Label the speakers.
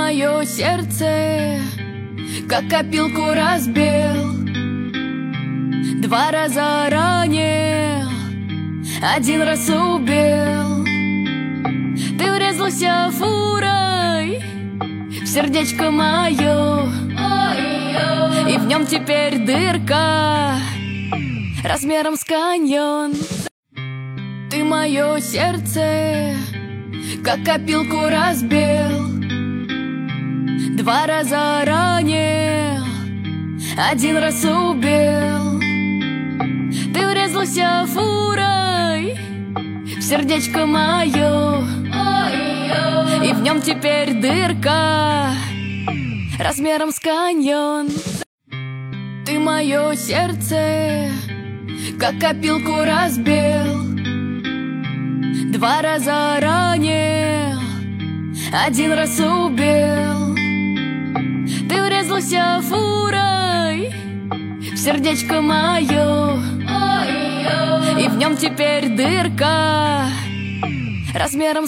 Speaker 1: мое сердце как копилку разбил, 2 раза ранил, 1 раз убил. Ты врезался фурой в сердечко мое, и в нем теперь дырка размером с каньон. Ты мое сердце как копилку разбил, 2 раза ранил, 1 раз убил. Ты врезался фурой в сердечко мое, и в нем теперь дырка размером с каньон. Ты мое сердце как копилку разбил, 2 раза ранил, 1 раз убил. Ты врезался фурой в сердечко мое, и в нем теперь дырка размером с